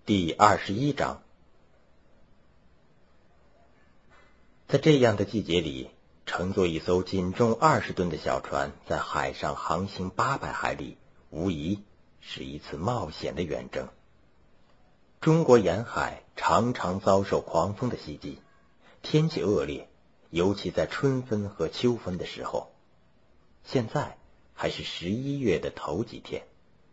第21章。在这样的季节里，乘坐一艘仅重20吨的小船在海上航行800海里，无疑是一次冒险的远征。中国沿海常常遭受狂风的袭击，天气恶劣，尤其在春分和秋分的时候。现在还是11月的头几天。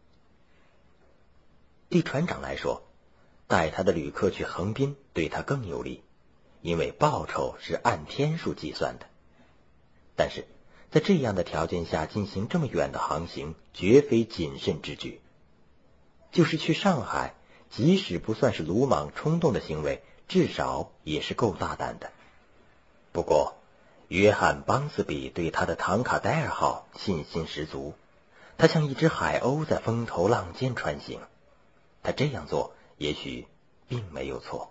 对船长来说，带他的旅客去横滨对他更有利，因为报酬是按天数计算的。但是在这样的条件下进行这么远的航行，绝非谨慎之举。就是去上海，即使不算是鲁莽冲动的行为，至少也是够大胆的。不过约翰·邦斯比对他的唐卡戴尔号信心十足，他像一只海鸥在风头浪尖穿行。他这样做也许并没有错。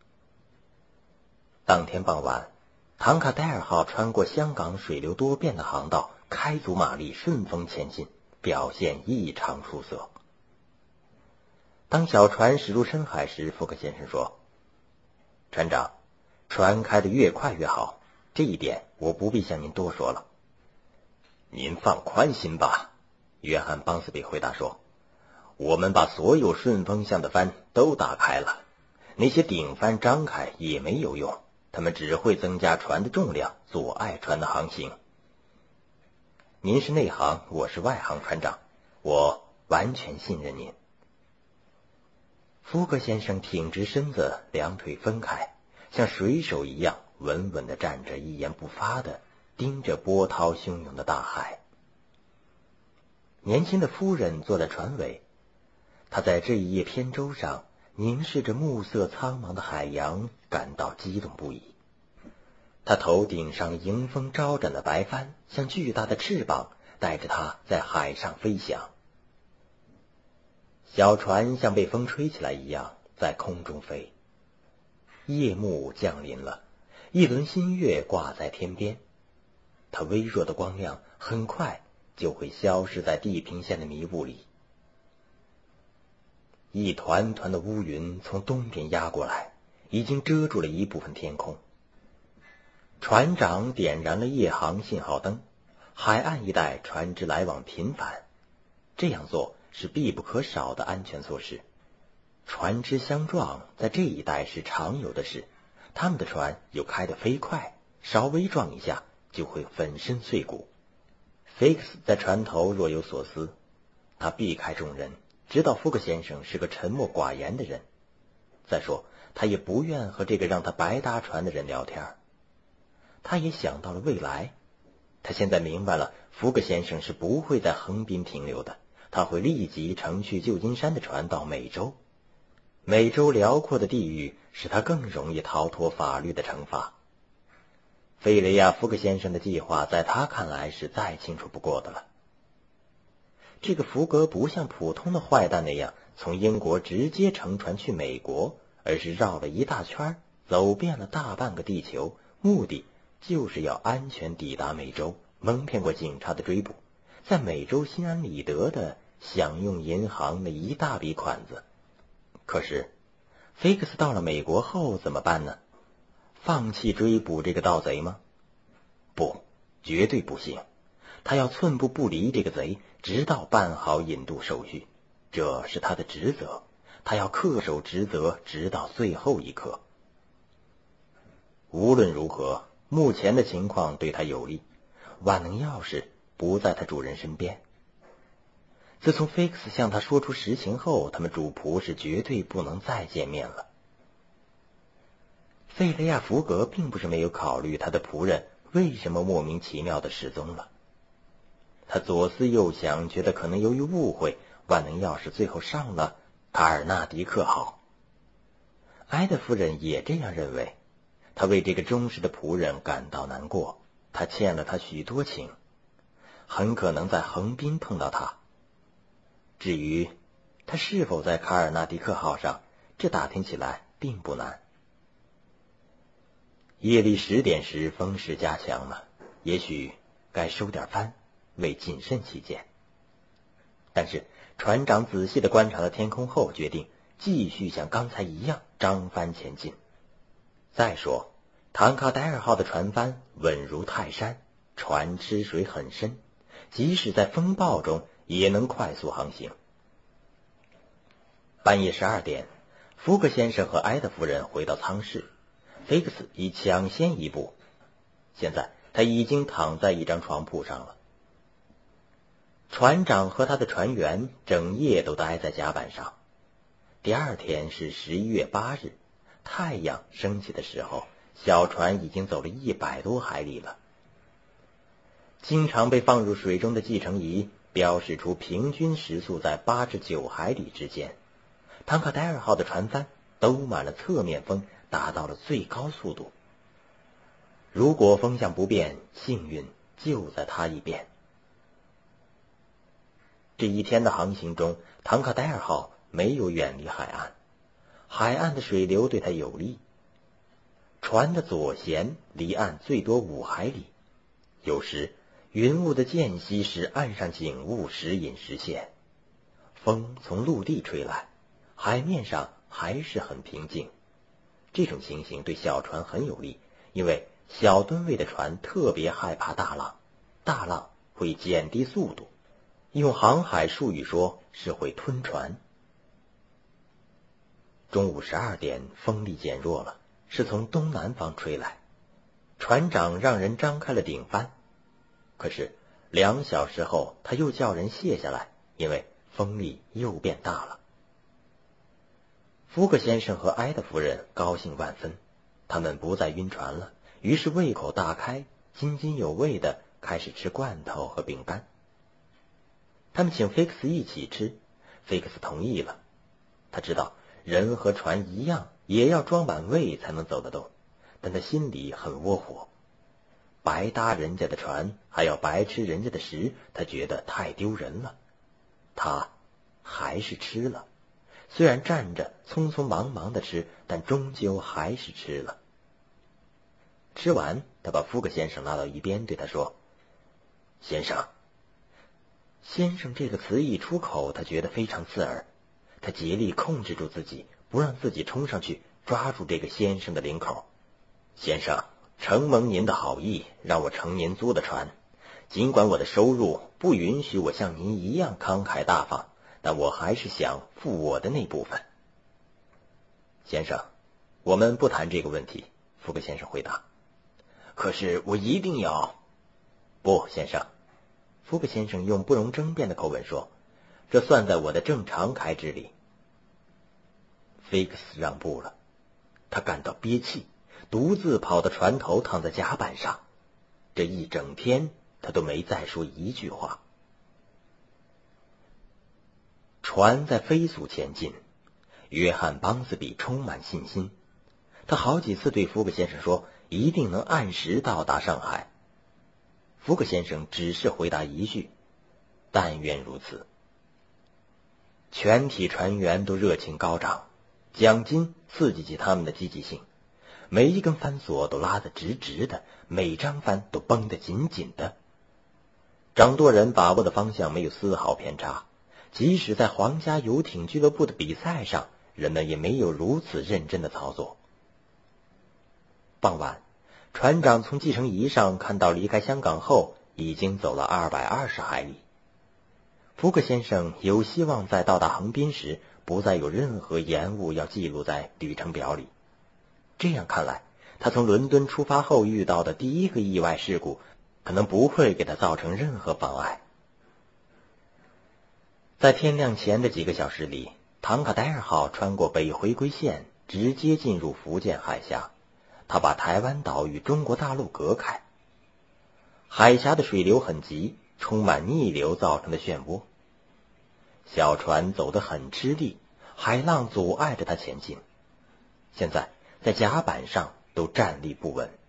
当天傍晚，唐卡戴尔号穿过香港水流多变的航道，开足马力顺风前进，表现异常出色。当小船驶入深海时，福克先生说：“船长，船开得越快越好，这一点我不必向您多说了。”“您放宽心吧。”约翰·邦斯比回答说，“我们把所有顺风向的帆都打开了，那些顶帆张开也没有用，它们只会增加船的重量，阻碍船的航行。”“您是内行，我是外行，船长，我完全信任您。”福克先生挺直身子，两腿分开，像水手一样稳稳地站着，一言不发地盯着波涛汹涌的大海。年轻的夫人坐在船尾，她在这一叶扁舟上凝视着暮色苍茫的海洋，感到激动不已。她头顶上迎风招展的白帆像巨大的翅膀，带着她在海上飞翔。小船像被风吹起来一样在空中飞。夜幕降临了，一轮新月挂在天边，它微弱的光亮很快就会消失在地平线的迷雾里。一团团的乌云从东边压过来，已经遮住了一部分天空。船长点燃了夜航信号灯，海岸一带船只来往频繁，这样做是必不可少的安全措施。船只相撞在这一带是常有的事，他们的船又开得飞快，稍微撞一下就会粉身碎骨。菲克斯在船头若有所思，他避开众人，知道福克先生是个沉默寡言的人。再说他也不愿和这个让他白搭船的人聊天。他也想到了未来，他现在明白了，福克先生是不会在横滨停留的，他会立即乘去旧金山的船到美洲。美洲辽阔的地域使他更容易逃脱法律的惩罚。费雷亚·福克先生的计划在他看来是再清楚不过的了。这个福格不像普通的坏蛋那样从英国直接乘船去美国，而是绕了一大圈，走遍了大半个地球，目的就是要安全抵达美洲，蒙骗过警察的追捕，在美洲心安理得地享用银行的一大笔款子。可是菲克斯到了美国后怎么办呢？放弃追捕这个盗贼吗？不，绝对不行。他要寸步不离这个贼，直到办好引渡手续，这是他的职责。他要恪守职责，直到最后一刻。无论如何，目前的情况对他有利，万能钥匙不在他主人身边。自从菲克斯向他说出实情后，他们主仆是绝对不能再见面了。费雷亚·福格并不是没有考虑他的仆人为什么莫名其妙的失踪了。他左思右想，觉得可能由于误会，万能钥匙最后上了卡尔纳迪克号。埃德夫人也这样认为，她为这个忠实的仆人感到难过，他欠了他许多情，很可能在横滨碰到他。至于他是否在卡尔纳迪克号上，这打听起来并不难。夜里10点时风势加强了，也许该收点帆，为谨慎起见。但是船长仔细地观察了天空后，决定继续像刚才一样张帆前进。再说，坦卡戴尔号的船帆稳如泰山，船吃水很深，即使在风暴中也能快速航行。半夜12点，福克先生和埃德夫人回到舱室，菲克斯已抢先一步，现在他已经躺在一张床铺上了。船长和他的船员整夜都待在甲板上。第二天是11月8日，太阳升起的时候，小船已经走了100多海里了。经常被放入水中的计程仪标示出平均时速在8至9海里之间。坦卡戴尔号的船帆兜满了侧面风，达到了最高速度。如果风向不变，幸运就在他一边。这一天的航行中，坦卡戴尔号没有远离海岸，海岸的水流对他有利。船的左舷离岸最多5海里，有时云雾的间隙使岸上景物时隐时现。风从陆地吹来，海面上还是很平静。这种情形对小船很有利，因为小吨位的船特别害怕大浪，大浪会减低速度，用航海术语说是会吞船。中午12点，风力减弱了，是从东南方吹来。船长让人张开了顶帆，可是2小时后他又叫人卸下来，因为风力又变大了。福克先生和埃德夫人高兴万分，他们不再晕船了，于是胃口大开，津津有味地开始吃罐头和饼干。他们请菲克斯一起吃，菲克斯同意了。他知道人和船一样，也要装满胃才能走得动，但他心里很窝火。白搭人家的船，还要白吃人家的食，他觉得太丢人了。他还是吃了，虽然站着匆匆忙忙的吃，但终究还是吃了。吃完，他把福克先生拉到一边，对他说：“先生。”先生这个词一出口，他觉得非常刺耳。他竭力控制住自己，不让自己冲上去抓住这个先生的领口。先生，承蒙您的好意，让我乘您租的船。尽管我的收入不允许我像您一样慷慨大方，但我还是想付我的那部分。先生，我们不谈这个问题，福克先生回答。可是我一定要。不，先生。福克先生用不容争辩的口吻说，这算在我的正常开支里。菲克斯让步了，他感到憋气，独自跑到船头，躺在甲板上。这一整天他都没再说一句话。船在飞速前进，约翰·邦斯比充满信心，他好几次对福克先生说一定能按时到达上海。福克先生只是回答一句：“但愿如此。”全体船员都热情高涨，奖金刺激起他们的积极性，每一根帆索都拉得直直的，每张帆都绷得紧紧的。掌舵人把握的方向没有丝毫偏差，即使在皇家游艇俱乐部的比赛上，人们也没有如此认真的操作。傍晚，船长从计程仪上看到离开香港后已经走了220海里。福克先生有希望在到达横滨时不再有任何延误要记录在旅程表里。这样看来，他从伦敦出发后遇到的第一个意外事故可能不会给他造成任何妨碍。在天亮前的几个小时里，唐卡戴尔号穿过北回归线，直接进入福建海峡。他把台湾岛与中国大陆隔开。海峡的水流很急，充满逆流造成的漩涡。小船走得很吃力，海浪阻碍着它前进。现在在甲板上都站立不稳。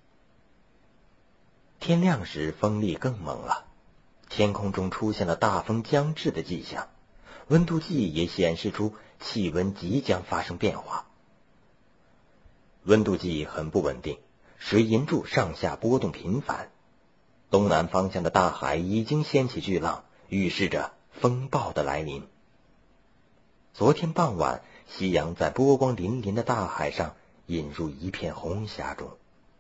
天亮时风力更猛了，天空中出现了大风将至的迹象，温度计也显示出气温即将发生变化。温度计很不稳定，水银柱上下波动频繁。东南方向的大海已经掀起巨浪，预示着风暴的来临。昨天傍晚， 夕阳在波光粼粼的大海上引入一片红霞中。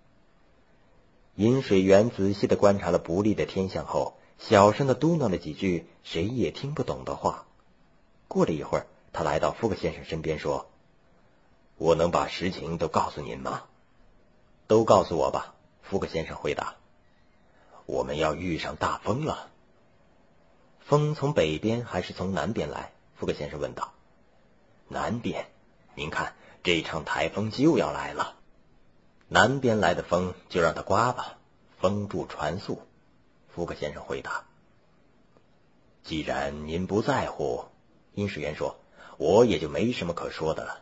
饮水员仔细地观察了不利的天象后，小声地嘟囔了几句谁也听不懂的话。过了一会儿，他来到福克先生身边说：“我能把实情都告诉您吗？”“都告诉我吧。”福克先生回答。“我们要遇上大风了。”“风从北边还是从南边来？”福克先生问道。“南边，您看，这场台风就要来了。”“南边来的风就让它刮吧，风助船速。”福克先生回答。“既然您不在乎，”饮水员说，“我也就没什么可说的了。”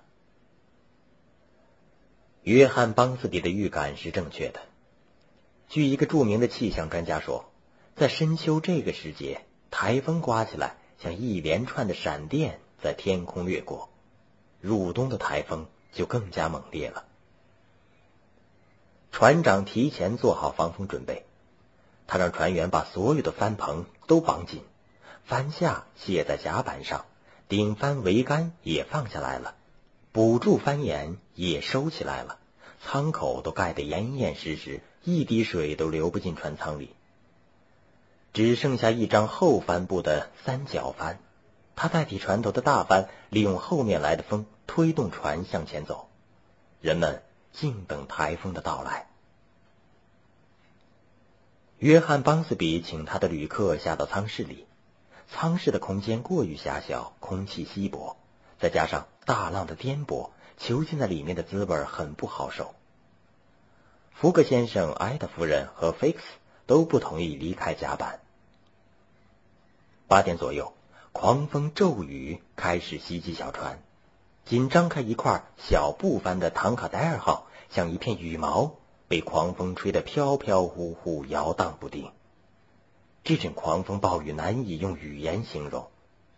约翰·邦斯比的预感是正确的。据一个著名的气象专家说，在深秋这个时节，台风刮起来像一连串的闪电在天空掠过，入冬的台风就更加猛烈了。船长提前做好防风准备，他让船员把所有的帆篷都绑紧，帆架卸在甲板上，顶帆桅杆也放下来了，补助帆沿也收起来了，舱口都盖得严严实实，一滴水都流不进船舱里。只剩下一张后帆布的三角帆，它代替船头的大帆，利用后面来的风推动船向前走。人们静等台风的到来。约翰·邦斯比请他的旅客下到舱室里，舱室的空间过于狭小，空气稀薄，再加上大浪的颠簸，囚禁在里面的滋味很不好受。福克先生、埃达夫人和菲克斯都不同意离开甲板。8点左右，狂风骤雨开始袭击小船，仅张开一块小布帆的唐卡戴尔号像一片羽毛，被狂风吹得飘飘忽忽，摇荡不定。这阵狂风暴雨难以用语言形容。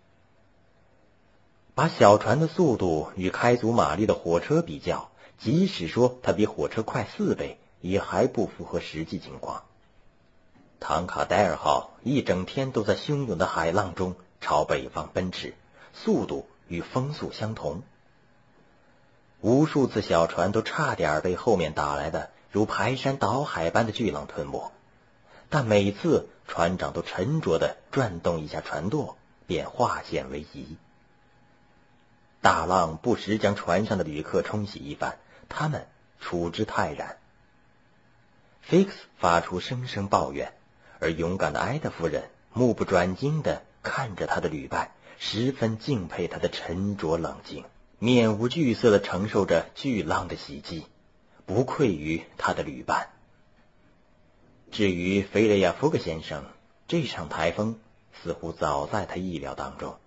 把小船的速度与开足马力的火车比较，即使说它比火车快4倍，也还不符合实际情况。唐卡戴尔号一整天都在汹涌的海浪中朝北方奔驰，速度与风速相同。无数次小船都差点被后面打来的如排山倒海般的巨浪吞没，但每次船长都沉着地转动一下船舵，便化险为夷。大浪不时将船上的旅客冲洗一番，他们处之泰然。菲克斯发出声声抱怨，而勇敢的埃达夫人目不转睛地看着他的旅伴，十分敬佩他的沉着冷静，面无惧色地承受着巨浪的袭击，不愧于他的旅伴。至于菲雷亚·福克先生，这场台风似乎早在他意料当中。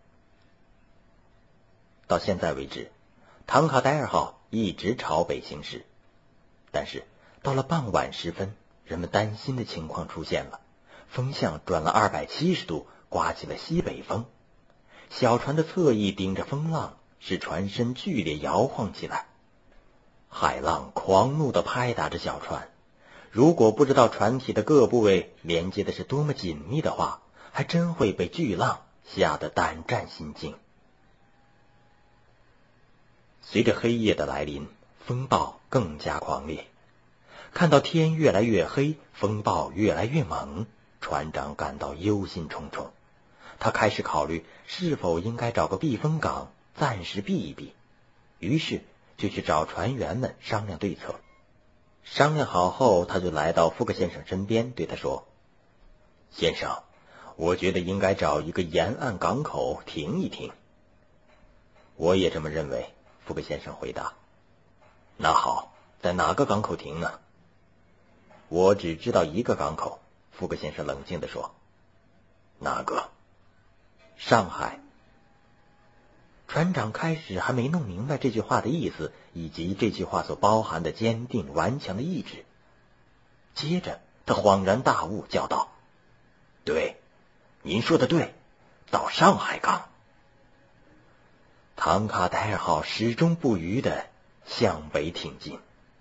到现在为止，唐卡戴尔号一直朝北行驶，但是到了傍晚时分，人们担心的情况出现了，风向转了270度，刮起了西北风。小船的侧翼顶着风浪，使船身剧烈摇晃起来。海浪狂怒地拍打着小船，如果不知道船体的各部位连接的是多么紧密的话，还真会被巨浪吓得胆战心惊。随着黑夜的来临，风暴更加狂烈。看到天越来越黑，风暴越来越猛，船长感到忧心忡忡。他开始考虑是否应该找个避风港暂时避一避，于是就去找船员们商量对策。商量好后，他就来到福克先生身边，对他说：“先生，我觉得应该找一个沿岸港口停一停。”“我也这么认为。”福克先生回答。“那好，在哪个港口停呢？”“我只知道一个港口。”福克先生冷静地说。“哪个？”“上海。”船长开始还没弄明白这句话的意思，以及这句话所包含的坚定顽强的意志。接着他恍然大悟，叫道：“对，您说的对，到上海港。”唐卡戴尔号始终不渝地向北挺进。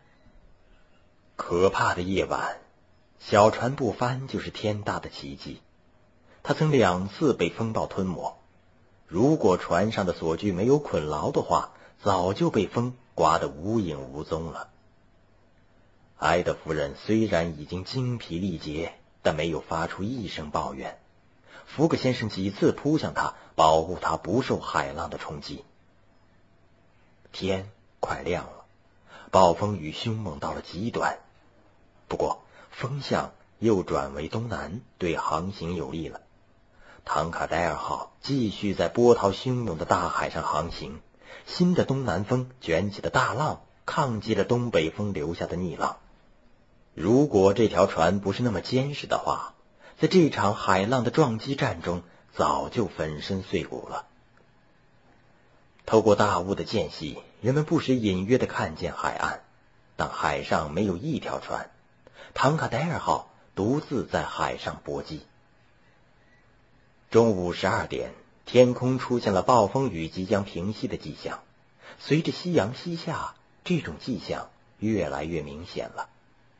可怕的夜晚，小船不翻就是天大的奇迹。它曾2次被风暴吞没，如果船上的锁具没有捆牢的话， 早就被风刮得无影无踪了。埃德夫人虽然已经精疲力竭，但没有发出一声抱怨。福克先生几次扑向他，保护他不受海浪的冲击。天快亮了，暴风雨凶猛到了极端。不过风向又转为东南，对航行有利了。唐卡戴尔号继续在波涛汹涌的大海上航行，新的东南风卷起的大浪抗击了东北风留下的逆浪。如果这条船不是那么坚实的话，在这场海浪的撞击战中早就粉身碎骨了。透过大雾的间隙，人们不时隐约地看见海岸，但海上没有一条船。唐卡戴尔号独自在海上搏击。中午12点，天空出现了暴风雨即将平息的迹象。随着夕阳西下，这种迹象越来越明显了。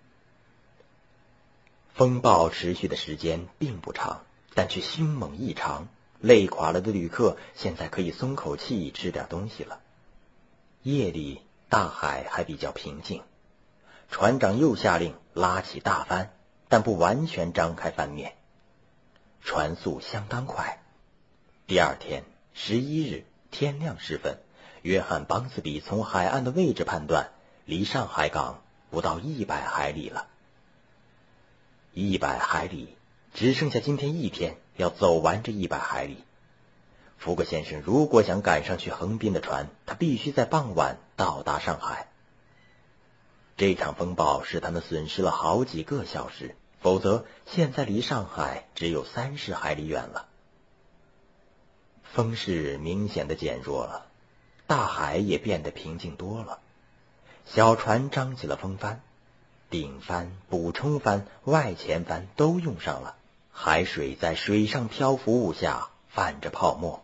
风暴持续的时间并不长，但却凶猛异常。累垮了的旅客现在可以松口气，吃点东西了。夜里大海还比较平静，船长又下令拉起大帆，但不完全张开帆面。船速相当快。第二天11日天亮时分，约翰·邦斯比从海岸的位置判断，离上海港不到100海里了。100海里，只剩下今天一天要走完这100海里。福克先生如果想赶上去横滨的船，他必须在傍晚到达上海。这场风暴使他们损失了好几个小时，否则现在离上海只有30海里远了。风势明显的减弱了，大海也变得平静多了。小船张起了风帆，顶帆、补充帆、外前帆都用上了，海水在水上漂浮物下泛着泡沫。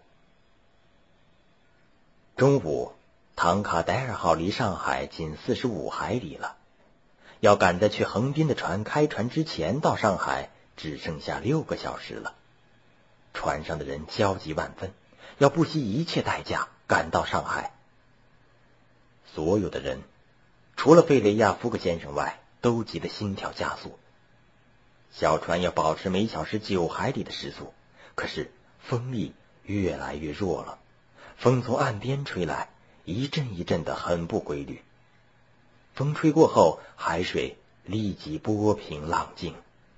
中午，唐卡戴尔号离上海仅45海里了，要赶在去横滨的船开船之前到上海只剩下6个小时了。船上的人焦急万分，要不惜一切代价赶到上海。所有的人除了费雷亚·福克先生外，都急得心跳加速。小船要保持每小时9海里的时速，可是风力越来越弱了，风从岸边吹来，一阵一阵的，很不规律。风吹过后，海水立即波平浪静。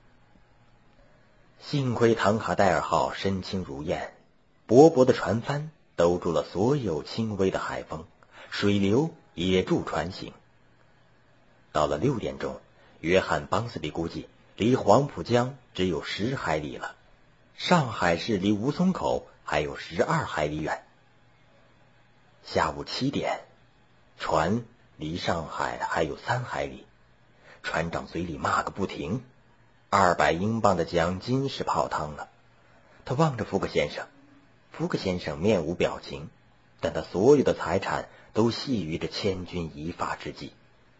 幸亏唐卡戴尔号身轻如燕，薄薄的船帆兜住了所有轻微的海风，水流也助船行。到了6点钟，约翰·邦斯比估计离黄浦江只有10海里了，上海市离吴淞口还有12海里远。下午7点，船离上海还有3海里，船长嘴里骂个不停。200英镑的奖金是泡汤了。他望着福克先生，福克先生面无表情，但他所有的财产都系于这千钧一发之际。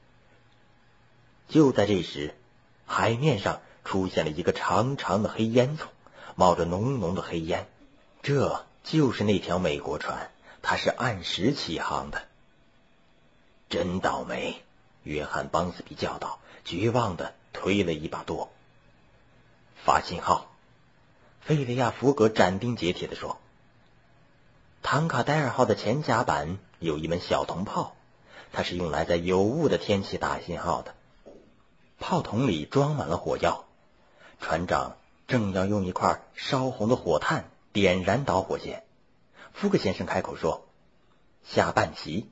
就在这时，海面上出现了一个长长的黑烟囱，冒着浓浓的黑烟。这就是那条美国船，它是按时起航的。真倒霉，约翰·邦斯比叫道，绝望地推了一把舵。发信号，费雷亚·福格斩钉截铁地说。唐卡戴尔号的前甲板有一门小铜炮，它是用来在有雾的天气打信号的。炮筒里装满了火药，船长正要用一块烧红的火炭点燃导火线。福克先生开口说：“下半旗。”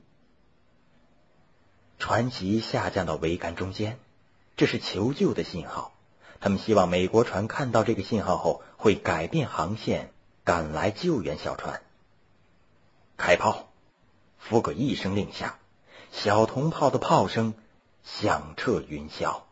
船旗下降到桅杆中间，这是求救的信号。他们希望美国船看到这个信号后会改变航线，赶来救援小船。开炮！福格一声令下，小铜炮的炮声响彻云霄。